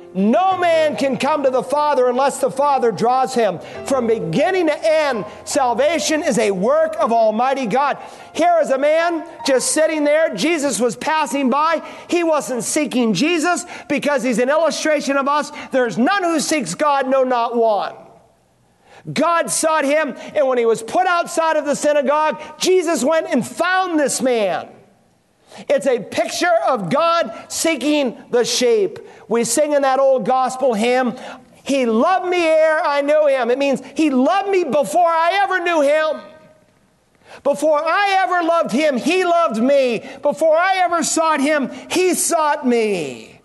No man can come to the Father unless the Father draws him. From beginning to end, salvation is a work of Almighty God. Here is a man just sitting there. Jesus was passing by. He wasn't seeking Jesus because he's an illustration of us. There's none who seeks God, no, not one. God sought him, and when he was put outside of the synagogue, Jesus went and found this man. It's a picture of God seeking the sheep. We sing in that old gospel hymn, He loved me ere I knew him. It means He loved me before I ever knew him. Before I ever loved him, He loved me. Before I ever sought him, He sought me.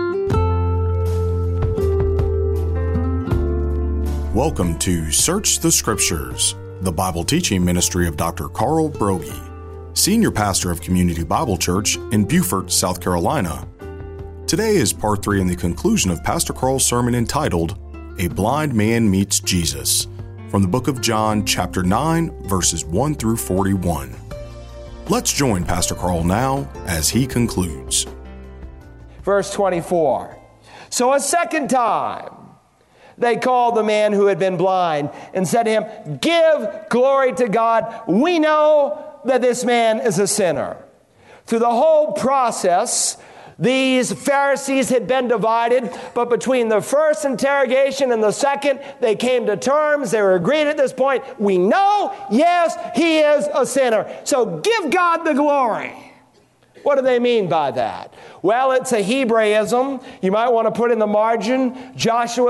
Welcome to Search the Scriptures, the Bible teaching ministry of Dr. Carl Broggi, Senior Pastor of Community Bible Church in Beaufort, South Carolina. Today is part 3 in the conclusion of Pastor Carl's sermon entitled, A Blind Man Meets Jesus, from the book of John, chapter 9, verses 1 through 41. Let's join Pastor Carl now as he concludes. Verse 24. So a second time, they called the man who had been blind and said to him, Give glory to God. We know that this man is a sinner. Through the whole process, these Pharisees had been divided, but between the first interrogation and the second, they came to terms. They were agreed at this point. We know, yes, he is a sinner. So give God the glory. What do they mean by that? Well, it's a Hebraism. You might want to put in the margin, Joshua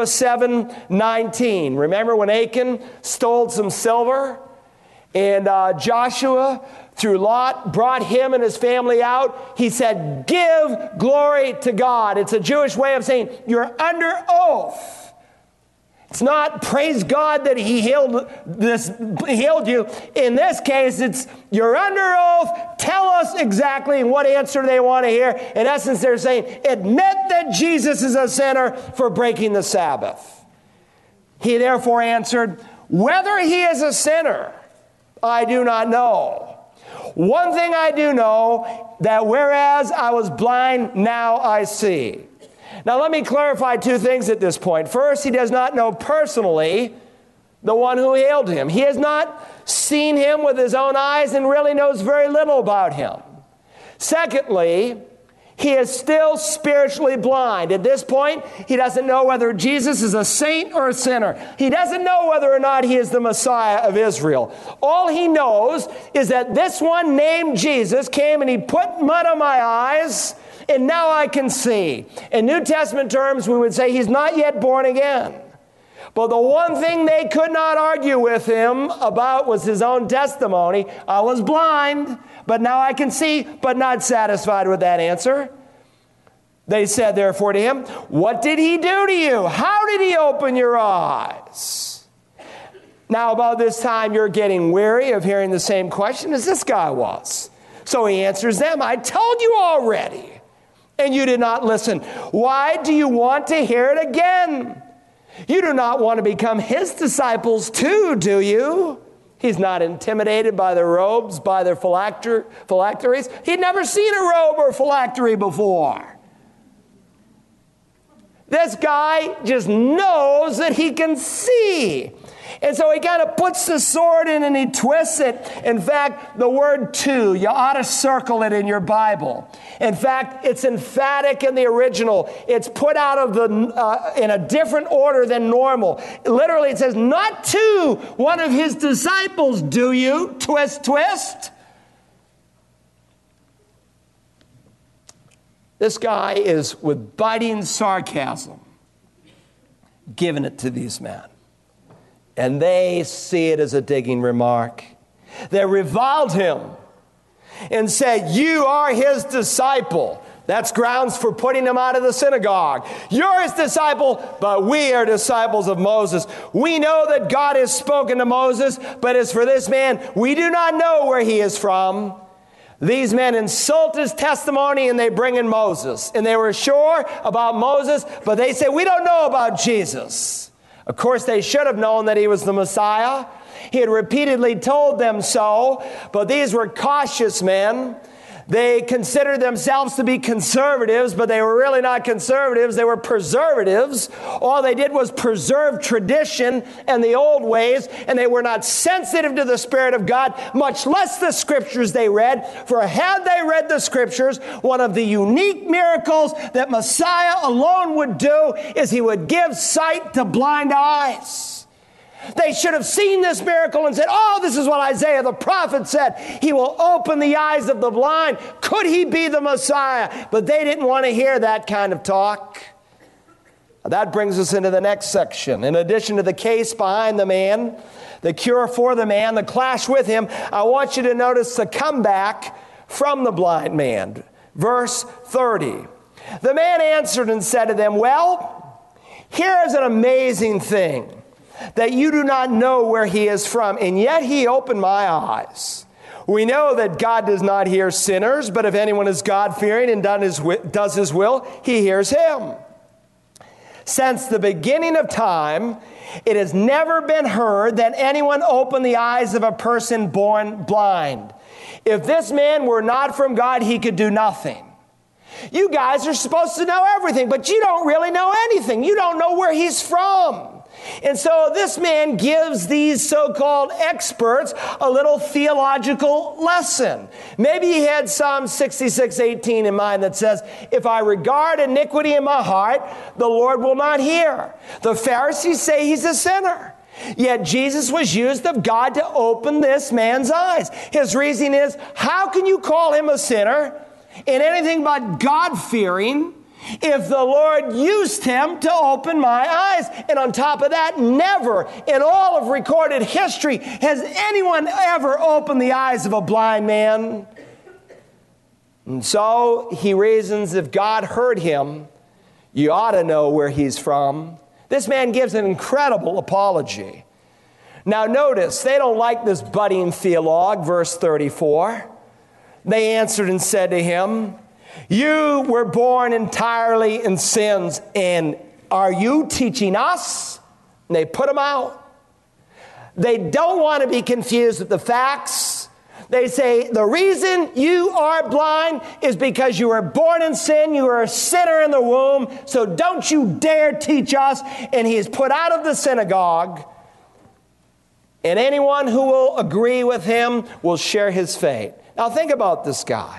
7:19. Remember when Achan stole some silver? And Joshua, through Lot, brought him and his family out. He said, give glory to God. It's a Jewish way of saying, you're under oath. It's not praise God that He healed you. In this case, it's you're under oath. Tell us exactly what answer they want to hear. In essence, they're saying, admit that Jesus is a sinner for breaking the Sabbath. He therefore answered, whether he is a sinner, I do not know. One thing I do know, that whereas I was blind, now I see. Now let me clarify two things at this point. First, he does not know personally the one who healed him. He has not seen him with his own eyes and really knows very little about him. Secondly, he is still spiritually blind. At this point, he doesn't know whether Jesus is a saint or a sinner. He doesn't know whether or not he is the Messiah of Israel. All he knows is that this one named Jesus came and he put mud on my eyes, and now I can see. In New Testament terms, we would say he's not yet born again. But the one thing they could not argue with him about was his own testimony. I was blind, but now I can see, but not satisfied with that answer. They said, therefore, to him, what did he do to you? How did he open your eyes? Now, about this time, you're getting weary of hearing the same question as this guy was. So he answers them, I told you already, and you did not listen. Why do you want to hear it again? You do not want to become his disciples too, do you? He's not intimidated by their robes, by their phylacteries. He'd never seen a robe or phylactery before. This guy just knows that he can see. And so he kind of puts the sword in and he twists it. In fact, the word to, you ought to circle it in your Bible. In fact, it's emphatic in the original. It's put out of in a different order than normal. Literally, it says, not to one of his disciples, do you? Twist, twist. This guy is, with biting sarcasm, giving it to these men. And they see it as a digging remark. They reviled him and said, you are his disciple. That's grounds for putting him out of the synagogue. You're his disciple, but we are disciples of Moses. We know that God has spoken to Moses, but as for this man, we do not know where he is from. These men insult his testimony and they bring in Moses. And they were sure about Moses, but they say, we don't know about Jesus. Of course, they should have known that he was the Messiah. He had repeatedly told them so, but these were cautious men. They considered themselves to be conservatives, but they were really not conservatives. They were preservatives. All they did was preserve tradition and the old ways, and they were not sensitive to the Spirit of God, much less the Scriptures they read. For had they read the Scriptures, one of the unique miracles that Messiah alone would do is he would give sight to blind eyes. They should have seen this miracle and said, oh, this is what Isaiah the prophet said. He will open the eyes of the blind. Could he be the Messiah? But they didn't want to hear that kind of talk. That brings us into the next section. In addition to the case behind the man, the cure for the man, the clash with him, I want you to notice the comeback from the blind man. Verse 30. The man answered and said to them, well, here's an amazing thing, that you do not know where he is from, and yet he opened my eyes. We know that God does not hear sinners, but if anyone is God-fearing and does his will, he hears him. Since the beginning of time, it has never been heard that anyone opened the eyes of a person born blind. If this man were not from God, he could do nothing. You guys are supposed to know everything, but you don't really know anything. You don't know where he's from. And so this man gives these so-called experts a little theological lesson. Maybe he had Psalm 66:18 in mind that says, if I regard iniquity in my heart, the Lord will not hear. The Pharisees say he's a sinner. Yet Jesus was used of God to open this man's eyes. His reasoning is, how can you call him a sinner in anything but God-fearing if the Lord used him to open my eyes? And on top of that, never in all of recorded history has anyone ever opened the eyes of a blind man. And so he reasons, if God heard him, you ought to know where he's from. This man gives an incredible apology. Now notice, they don't like this budding theologue, verse 34. They answered and said to him, you were born entirely in sins, and are you teaching us? And they put him out. They don't want to be confused with the facts. They say, the reason you are blind is because you were born in sin. You were a sinner in the womb, so don't you dare teach us. And he is put out of the synagogue, and anyone who will agree with him will share his fate. Now think about this guy.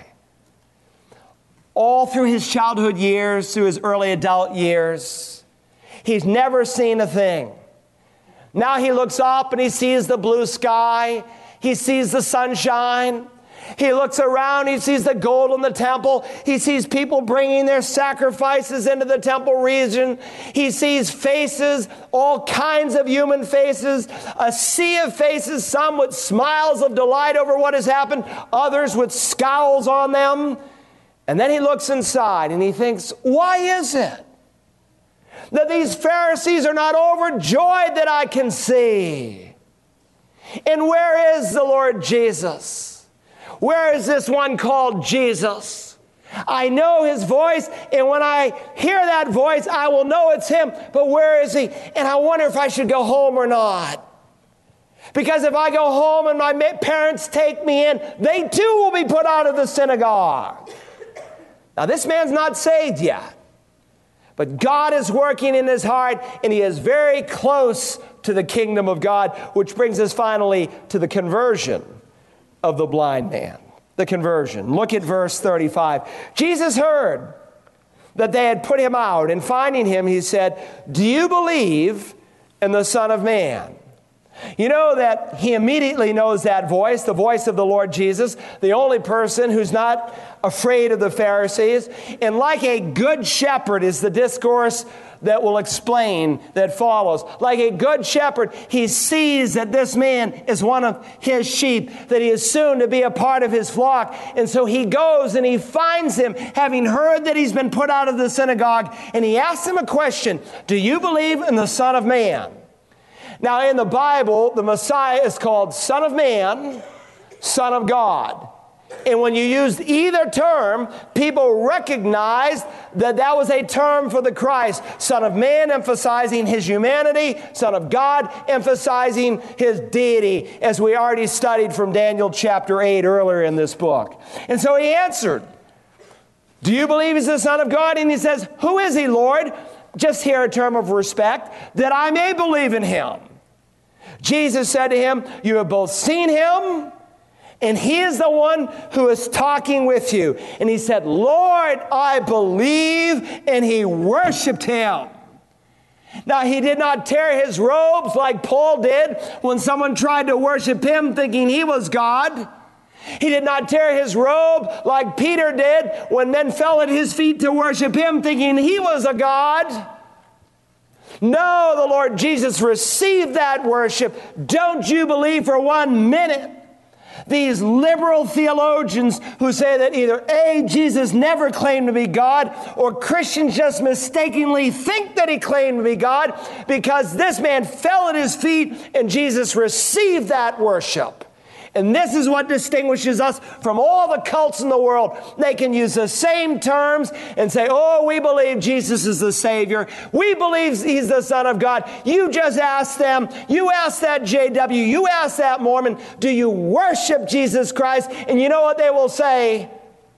All through his childhood years, through his early adult years, he's never seen a thing. Now he looks up and he sees the blue sky. He sees the sunshine. He looks around, he sees the gold in the temple. He sees people bringing their sacrifices into the temple region. He sees faces, all kinds of human faces, a sea of faces, some with smiles of delight over what has happened, others with scowls on them. And then he looks inside and he thinks, why is it that these Pharisees are not overjoyed that I can see? And where is the Lord Jesus? Where is this one called Jesus? I know his voice, and when I hear that voice, I will know it's him. But where is he? And I wonder if I should go home or not. Because if I go home and my parents take me in, they too will be put out of the synagogue. Now, this man's not saved yet, but God is working in his heart, and he is very close to the kingdom of God, which brings us finally to the conversion of the blind man. The conversion. Look at verse 35. Jesus heard that they had put him out, and finding him, he said, do you believe in the Son of Man? You know that he immediately knows that voice, the voice of the Lord Jesus, the only person who's not afraid of the Pharisees. And like a good shepherd is the discourse that will explain that follows. Like a good shepherd, he sees that this man is one of his sheep, that he is soon to be a part of his flock. And so he goes and he finds him, having heard that he's been put out of the synagogue, and he asks him a question. Do you believe in the Son of Man? Now, in the Bible, the Messiah is called Son of Man, Son of God. And when you used either term, people recognized that that was a term for the Christ. Son of Man emphasizing his humanity, Son of God emphasizing his deity, as we already studied from Daniel chapter 8 earlier in this book. And so he answered, do you believe he's the Son of God? And he says, who is he, Lord? Just here a term of respect, that I may believe in him. Jesus said to him, you have both seen him, and he is the one who is talking with you. And he said, Lord, I believe, and he worshiped him. Now, he did not tear his robes like Paul did when someone tried to worship him thinking he was God. He did not tear his robe like Peter did when men fell at his feet to worship him thinking he was a god. No, the Lord Jesus received that worship. Don't you believe for 1 minute these liberal theologians who say that either A, Jesus never claimed to be God, or Christians just mistakenly think that he claimed to be God, because this man fell at his feet and Jesus received that worship. And this is what distinguishes us from all the cults in the world. They can use the same terms and say, oh, we believe Jesus is the Savior. We believe he's the Son of God. You just ask them. You ask that JW. You ask that Mormon. Do you worship Jesus Christ? And you know what they will say?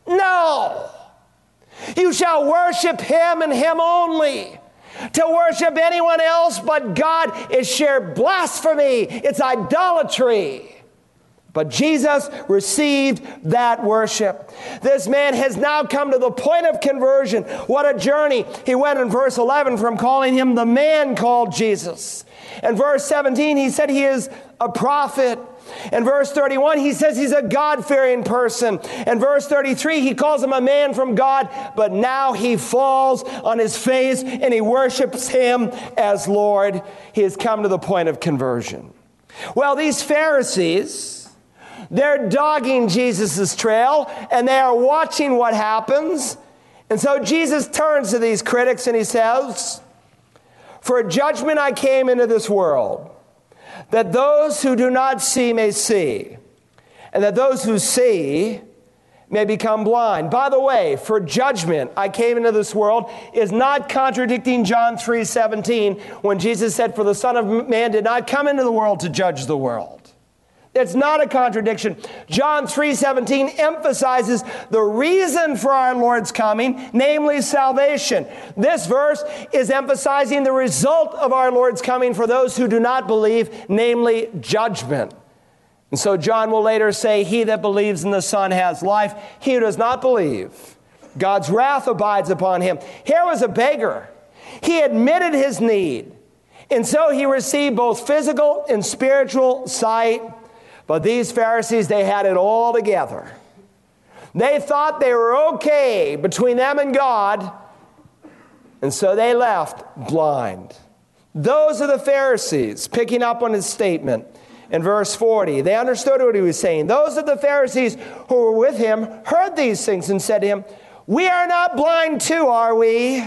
No. You shall worship him and him only. To worship anyone else but God is sheer blasphemy. It's idolatry. But Jesus received that worship. This man has now come to the point of conversion. What a journey. He went in verse 11 from calling him the man called Jesus. In verse 17, he said he is a prophet. In verse 31, he says he's a God-fearing person. In verse 33, he calls him a man from God. But now he falls on his face and he worships him as Lord. He has come to the point of conversion. Well, these Pharisees, they're dogging Jesus' trail, and they are watching what happens. And so Jesus turns to these critics and he says, for judgment I came into this world, that those who do not see may see, and that those who see may become blind. By the way, for judgment I came into this world is not contradicting John 3:17, when Jesus said, for the Son of Man did not come into the world to judge the world. It's not a contradiction. John 3:17 emphasizes the reason for our Lord's coming, namely salvation. This verse is emphasizing the result of our Lord's coming for those who do not believe, namely judgment. And so John will later say, he that believes in the Son has life. He who does not believe, God's wrath abides upon him. Here was a beggar. He admitted his need. And so he received both physical and spiritual sight. But these Pharisees, they had it all together. They thought they were okay between them and God, and so they left blind. Those are the Pharisees, picking up on his statement in verse 40. They understood what he was saying. Those of the Pharisees who were with him heard these things and said to him, we are not blind too, are we?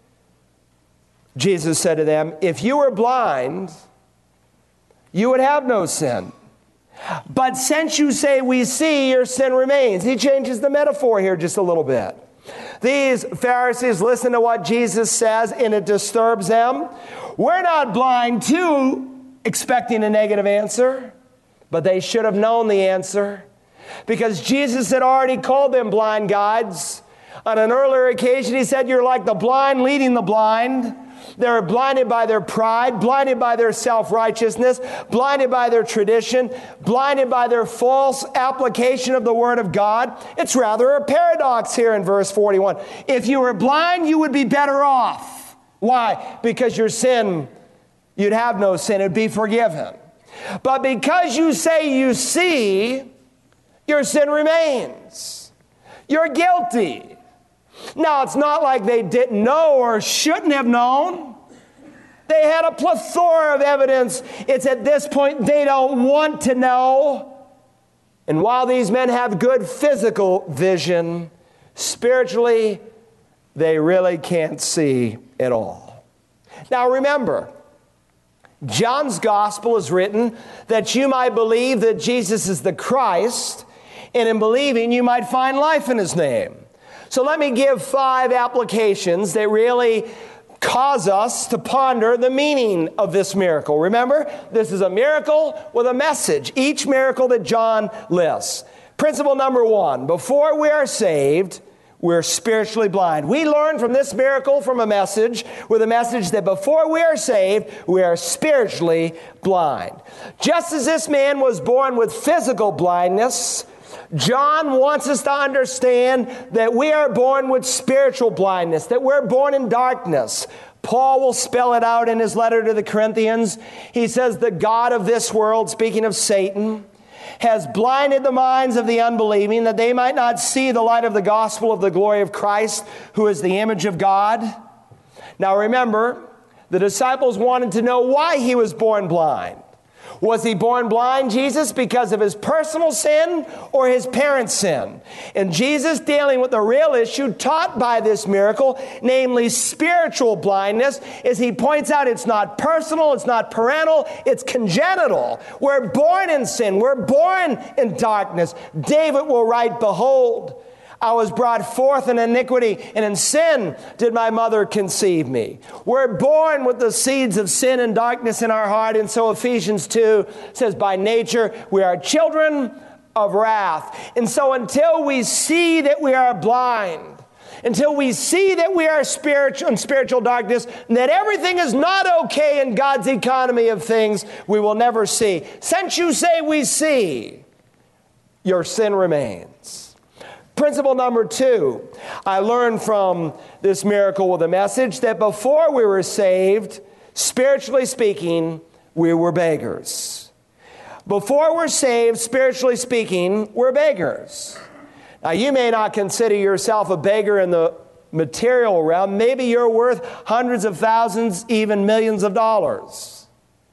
Jesus said to them, if you were blind, you would have no sin. But since you say we see, your sin remains. He changes the metaphor here just a little bit. These Pharisees listen to what Jesus says and it disturbs them. We're not blind too, expecting a negative answer, but they should have known the answer because Jesus had already called them blind guides. On an earlier occasion, he said, you're like the blind leading the blind. They're blinded by their pride, blinded by their self-righteousness, blinded by their tradition, blinded by their false application of the Word of God. It's rather a paradox here in verse 41. If you were blind, you would be better off. Why? Because your sin, you'd have no sin, it'd be forgiven. But because you say you see, your sin remains. You're guilty. Now, it's not like they didn't know or shouldn't have known. They had a plethora of evidence. It's at this point they don't want to know. And while these men have good physical vision, spiritually, they really can't see at all. Now, remember, John's gospel is written that you might believe that Jesus is the Christ And in believing, you might find life in his name. So let me give 5 applications that really cause us to ponder the meaning of this miracle. Remember, this is a miracle with a message. Each miracle that John lists. Principle number 1, before we are saved, we're spiritually blind. We learn from this miracle from a message, with a message that before we are saved, we are spiritually blind. Just as this man was born with physical blindness, John wants us to understand that we are born with spiritual blindness, that we're born in darkness. Paul will spell it out in his letter to the Corinthians. He says, the God of this world, speaking of Satan, has blinded the minds of the unbelieving, that they might not see the light of the gospel of the glory of Christ, who is the image of God. Now remember, the disciples wanted to know why he was born blind. Was he born blind, Jesus, because of his personal sin or his parents' sin? And Jesus, dealing with the real issue taught by this miracle, namely spiritual blindness, as he points out it's not personal, it's not parental, it's congenital. We're born in sin. We're born in darkness. David will write, behold, I was brought forth in iniquity, and in sin did my mother conceive me. We're born with the seeds of sin and darkness in our heart, and so Ephesians 2 says, by nature we are children of wrath. And so until we see that we are blind, until we see that we are in spiritual darkness, and that everything is not okay in God's economy of things, we will never see. Since you say we see, your sin remains. Principle number 2, I learned from this miracle with a message that before we were saved, spiritually speaking, we were beggars. Before we're saved, spiritually speaking, we're beggars. Now, you may not consider yourself a beggar in the material realm. Maybe you're worth hundreds of thousands, even millions of dollars.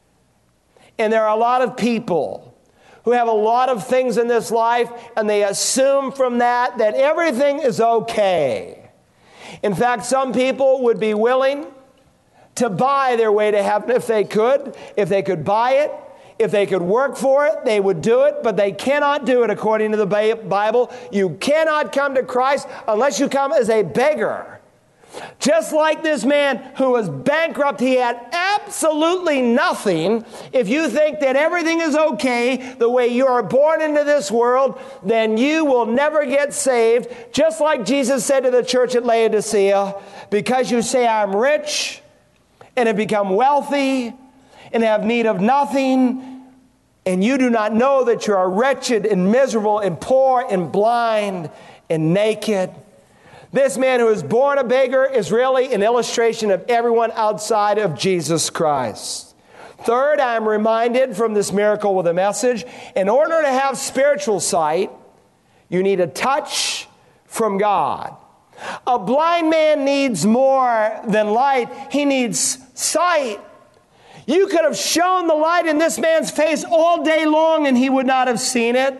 And there are a lot of people who have a lot of things in this life, and they assume from that everything is okay. In fact, some people would be willing to buy their way to heaven if they could. If they could buy it, if they could work for it, they would do it, but they cannot do it according to the Bible. You cannot come to Christ unless you come as a beggar. Just like this man who was bankrupt, he had absolutely nothing. If you think that everything is okay the way you are born into this world, then you will never get saved. Just like Jesus said to the church at Laodicea, because you say I'm rich and have become wealthy and have need of nothing, and you do not know that you are wretched and miserable and poor and blind and naked. This man who is born a beggar is really an illustration of everyone outside of Jesus Christ. Third, I am reminded from this miracle with a message, in order to have spiritual sight, you need a touch from God. A blind man needs more than light. He needs sight. You could have shown the light in this man's face all day long and he would not have seen it.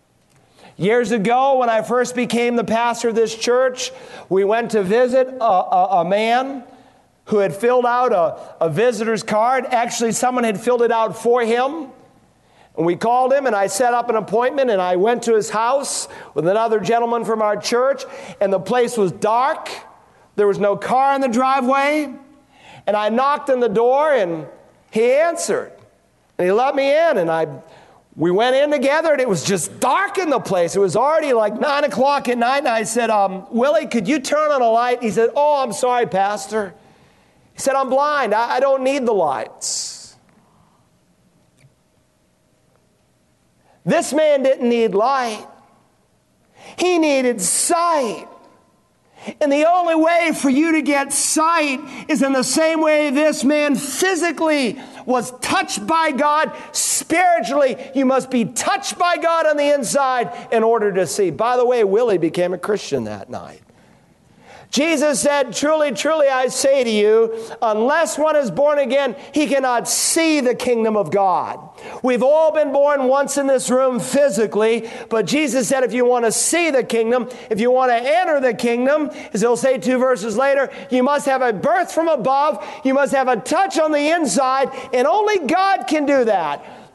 Years ago, when I first became the pastor of this church, we went to visit a man who had filled out a visitor's card. Actually, someone had filled it out for him. And we called him, and I set up an appointment, and I went to his house with another gentleman from our church, and the place was dark. There was no car in the driveway. And I knocked on the door, and he answered. And he let me in, and we went in together, and it was just dark in the place. It was already like 9 o'clock at night, and I said, Willie, could you turn on a light? He said, oh, I'm sorry, Pastor. He said, I'm blind. I don't need the lights. This man didn't need light. He needed sight. And the only way for you to get sight is in the same way this man physically was touched by God. Spiritually, you must be touched by God on the inside in order to see. By the way, Willie became a Christian that night. Jesus said, truly, truly, I say to you, unless one is born again, he cannot see the kingdom of God. We've all been born once in this room physically, but Jesus said if you want to see the kingdom, if you want to enter the kingdom, as he'll say 2 verses later, you must have a birth from above, you must have a touch on the inside, and only God can do that.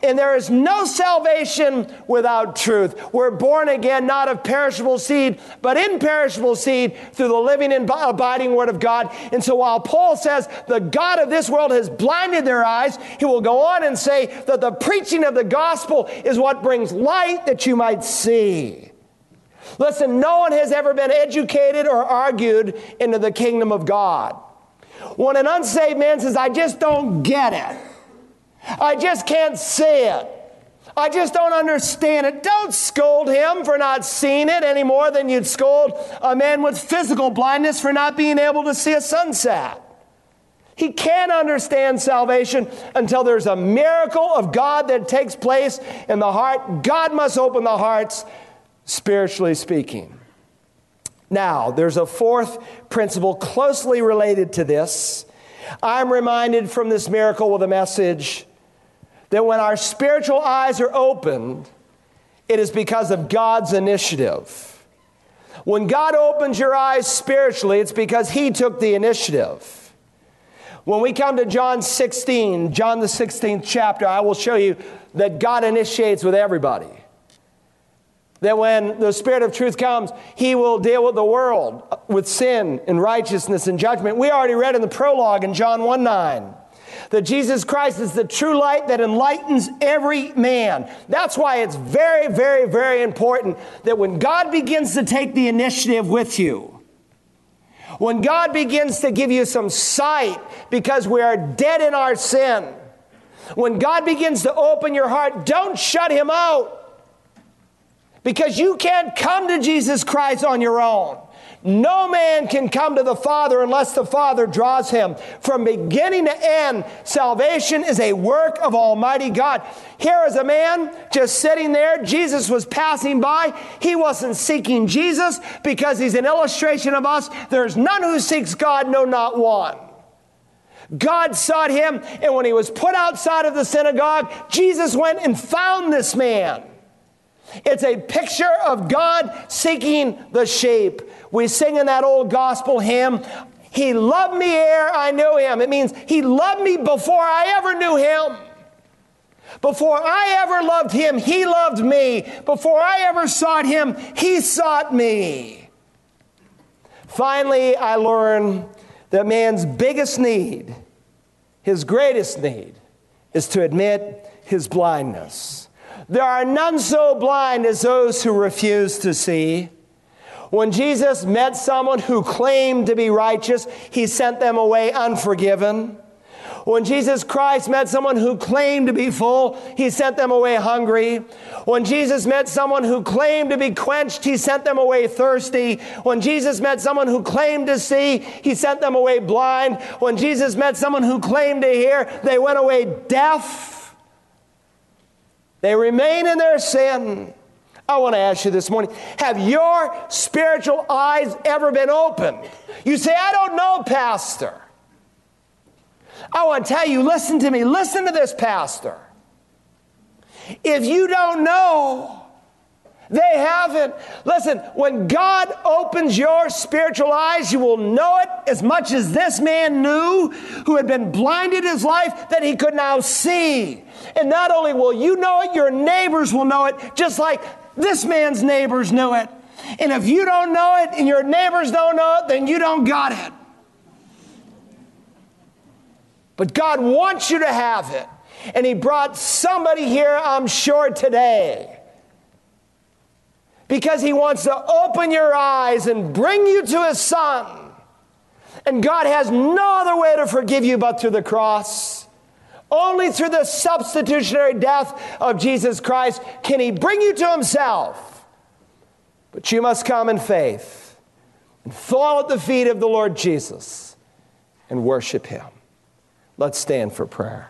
And there is no salvation without truth. We're born again, not of perishable seed, but imperishable seed through the living and abiding Word of God. And so while Paul says the God of this world has blinded their eyes, he will go on and say that the preaching of the gospel is what brings light that you might see. Listen, no one has ever been educated or argued into the kingdom of God. When an unsaved man says, I just don't get it, I just can't see it, I just don't understand it, don't scold him for not seeing it any more than you'd scold a man with physical blindness for not being able to see a sunset. He can't understand salvation until there's a miracle of God that takes place in the heart. God must open the hearts, spiritually speaking. Now, there's a fourth principle closely related to this. I'm reminded from this miracle with a message that when our spiritual eyes are opened, it is because of God's initiative. When God opens your eyes spiritually, it's because He took the initiative. When we come to John 16, John the 16th chapter, I will show you that God initiates with everybody. That when the Spirit of truth comes, He will deal with the world, with sin and righteousness and judgment. We already read in the prologue in John 1:9 that Jesus Christ is the true light that enlightens every man. That's why it's very, very, very important that when God begins to take the initiative with you, when God begins to give you some sight because we are dead in our sin, when God begins to open your heart, don't shut Him out. Because you can't come to Jesus Christ on your own. No man can come to the Father unless the Father draws him. From beginning to end, salvation is a work of Almighty God. Here is a man just sitting there. Jesus was passing by. He wasn't seeking Jesus because He's an illustration of us. There's none who seeks God, no, not one. God sought him, and when he was put outside of the synagogue, Jesus went and found this man. It's a picture of God seeking the sheep. We sing in that old gospel hymn, He loved me ere I knew Him. It means He loved me before I ever knew Him. Before I ever loved Him, He loved me. Before I ever sought Him, He sought me. Finally, I learned that man's biggest need, his greatest need, is to admit his blindness. There are none so blind as those who refuse to see. When Jesus met someone who claimed to be righteous, He sent them away unforgiven. When Jesus Christ met someone who claimed to be full, He sent them away hungry. When Jesus met someone who claimed to be quenched, He sent them away thirsty. When Jesus met someone who claimed to see, He sent them away blind. When Jesus met someone who claimed to hear, they went away deaf. They remain in their sin. I want to ask you this morning, have your spiritual eyes ever been opened? You say, I don't know, Pastor. I want to tell you, listen to me. Listen to this, Pastor. If you don't know, they haven't. Listen, when God opens your spiritual eyes, you will know it as much as this man knew, who had been blinded his life, that he could now see. And not only will you know it, your neighbors will know it, just like this man's neighbors knew it. And if you don't know it and your neighbors don't know it, then you don't got it. But God wants you to have it. And He brought somebody here, I'm sure, today, because He wants to open your eyes and bring you to His Son. And God has no other way to forgive you but through the cross. Only through the substitutionary death of Jesus Christ can He bring you to Himself. But you must come in faith and fall at the feet of the Lord Jesus and worship Him. Let's stand for prayer.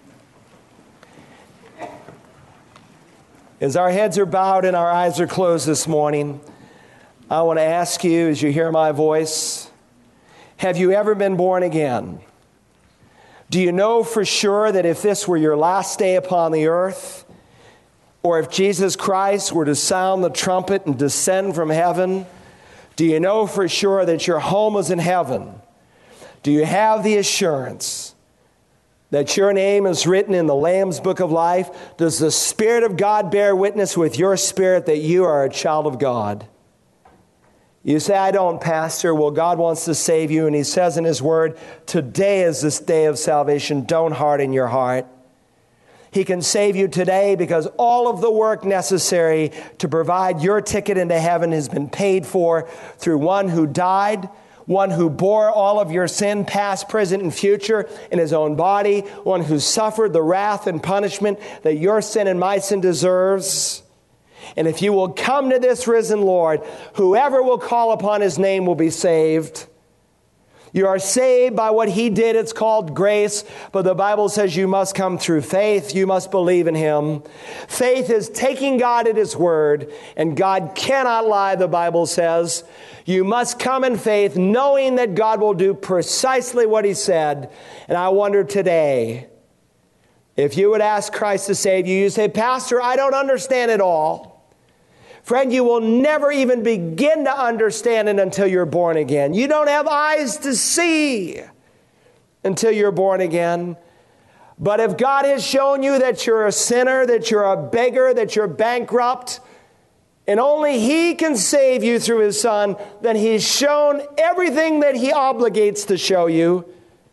As our heads are bowed and our eyes are closed this morning, I want to ask you, as you hear my voice, have you ever been born again? Do you know for sure that if this were your last day upon the earth, or if Jesus Christ were to sound the trumpet and descend from heaven, do you know for sure that your home is in heaven? Do you have the assurance that your name is written in the Lamb's Book of Life? Does the Spirit of God bear witness with your spirit that you are a child of God? You say, I don't, Pastor. Well, God wants to save you, and He says in His Word, today is this day of salvation. Don't harden your heart. He can save you today because all of the work necessary to provide your ticket into heaven has been paid for through one who died, one who bore all of your sin, past, present, and future, in His own body, one who suffered the wrath and punishment that your sin and my sin deserves. And if you will come to this risen Lord, whoever will call upon His name will be saved. You are saved by what He did. It's called grace. But the Bible says you must come through faith. You must believe in Him. Faith is taking God at His word. And God cannot lie, the Bible says. You must come in faith, knowing that God will do precisely what He said. And I wonder today, if you would ask Christ to save you, you say, Pastor, I don't understand it all. Friend, you will never even begin to understand it until you're born again. You don't have eyes to see until you're born again. But if God has shown you that you're a sinner, that you're a beggar, that you're bankrupt, and only He can save you through His Son, then He's shown everything that He obligates to show you.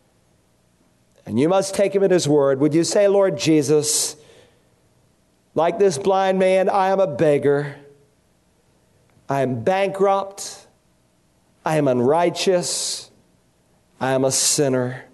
And you must take Him at His word. Would you say, Lord Jesus, like this blind man, I am a beggar. I am bankrupt. I am unrighteous. I am a sinner.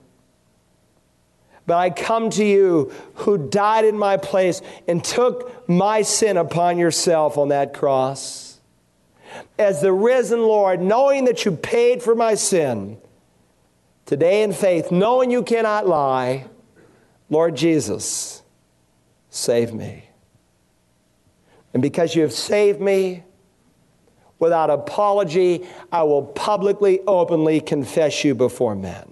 But I come to You who died in my place and took my sin upon Yourself on that cross. As the risen Lord, knowing that You paid for my sin, today in faith, knowing You cannot lie, Lord Jesus, save me. And because You have saved me, without apology, I will publicly, openly confess You before men.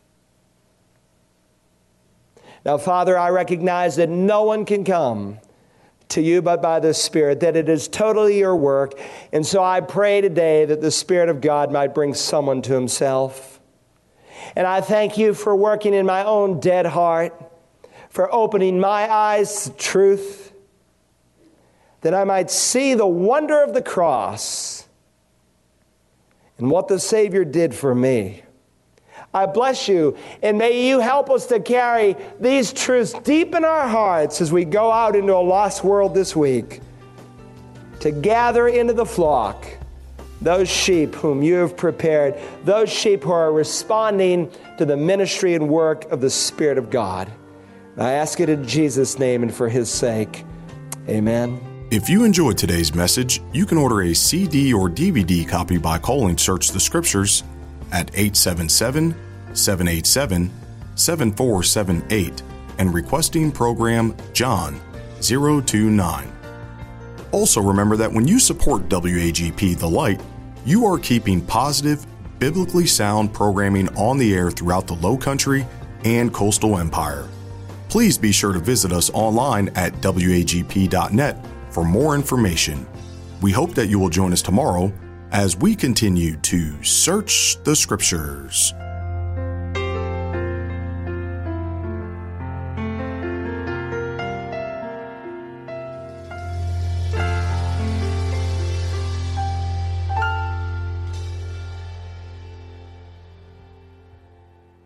Now, Father, I recognize that no one can come to You but by the Spirit, that it is totally Your work. And so I pray today that the Spirit of God might bring someone to Himself. And I thank You for working in my own dead heart, for opening my eyes to truth, that I might see the wonder of the cross and what the Savior did for me. I bless You, and may You help us to carry these truths deep in our hearts as we go out into a lost world this week, to gather into the flock those sheep whom You have prepared, those sheep who are responding to the ministry and work of the Spirit of God. And I ask it in Jesus' name and for His sake. Amen. If you enjoyed today's message, you can order a CD or DVD copy by calling Search the Scriptures at 877-787-7478 and requesting program John 029. Also remember that when you support WAGP The Light, you are keeping positive, biblically sound programming on the air throughout the Low Country and Coastal Empire. Please be sure to visit us online at wagp.net for more information. We hope that you will join us tomorrow as we continue to search the Scriptures.